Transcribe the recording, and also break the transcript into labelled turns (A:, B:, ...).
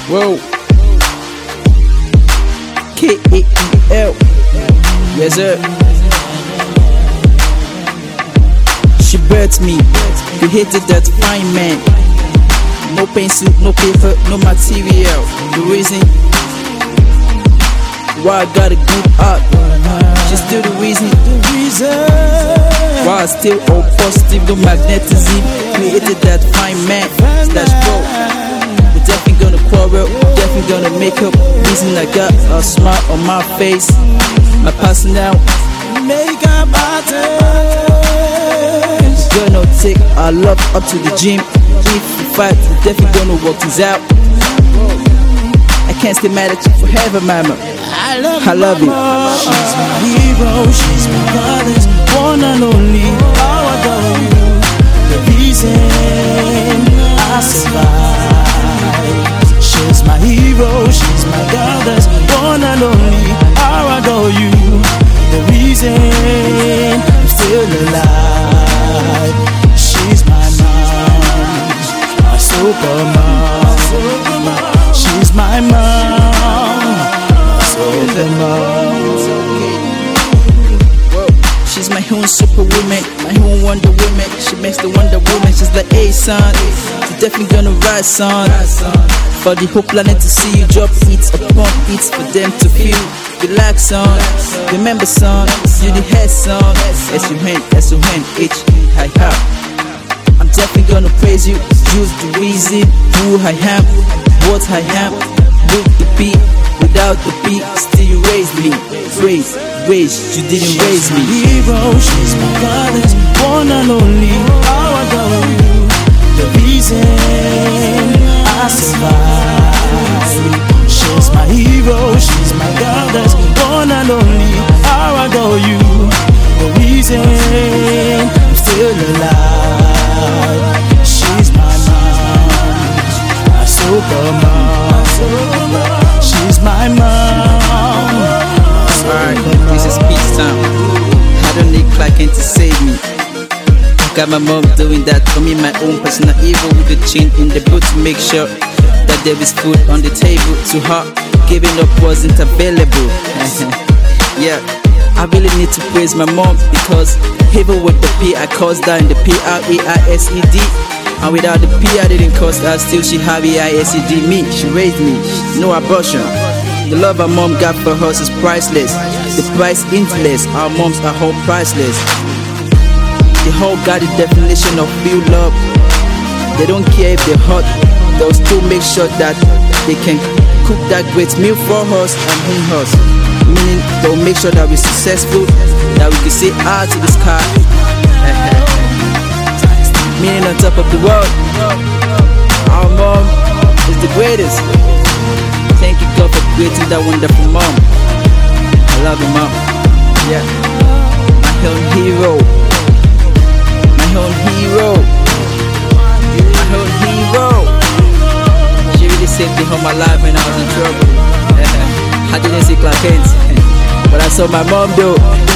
A: Whoa. K-A-E-L. Yes, sir. She birthed me, created that fine man. No pencil, no paper, no material. The reason why I got a good heart, she's still the reason why I still all positive, no magnetism. Created that fine man, slash bro. We're definitely gonna quarrel, definitely gonna make up. Reason I got a smile on my face, my personal makeup artist. Gonna take our love up to the gym. If we fight, we're definitely gonna work things out. I can't stay mad at you forever, mama. I love you.
B: She's my hero, she's my goddess, one and only. How I adore you, the reason I survive. She's my hero, she's my goddess, one and only. How I adore you, the reason I'm still alive. She's my mom, my super mom. She's my mom, my super mom.
A: She's my own superwoman, my own Wonder Woman. She makes the Wonder Woman. She's like, hey son, she's definitely gonna rise, son. For the whole planet to see you drop hits upon hits, for them to feel relax, son. Remember, son, you the head, son. S-U-N, S-U-N, H-I-H. I'm definitely gonna praise you. You're the reason who I am, what I am. With the beat, without the beat, still you raised me. Praise, you didn't raise me.
B: Hero, she's my goddess, one and only. How I adore you, the reason I survive. She's my hero, she's my goddess, one and only. How I adore you, the reason I'm still alive. She's my mom, my super mom. She's my mom.
A: Alright, this is peace time. I don't need Clarkin to save me. Got my mom doing that for me, my own personal evil, with the chain in the boot to make sure that there is food on the table. To her, giving up wasn't available. Yeah, I really need to praise my mom, because even with the P, I caused her in the P-R-A-I-S-E-D. And without the P, I didn't cost her, still she have E-I-S-E-D me. She raised me, no abortion. The love our mom got for us is priceless. The price intless, our moms are all priceless. The whole got the definition of real love. They don't care if they're hot, they'll still make sure that they can cook that great meal for us and home us. Meaning they'll make sure that we're successful, that we can say ah to the sky. Meaning on top of the world, our mom is the greatest. Thank you God for creating that wonderful mom. I love you, mom. Yeah, my own hero, my own hero, my own hero. She really saved me all my life when I was in trouble. I didn't see Clark Kent, but I saw my mom though.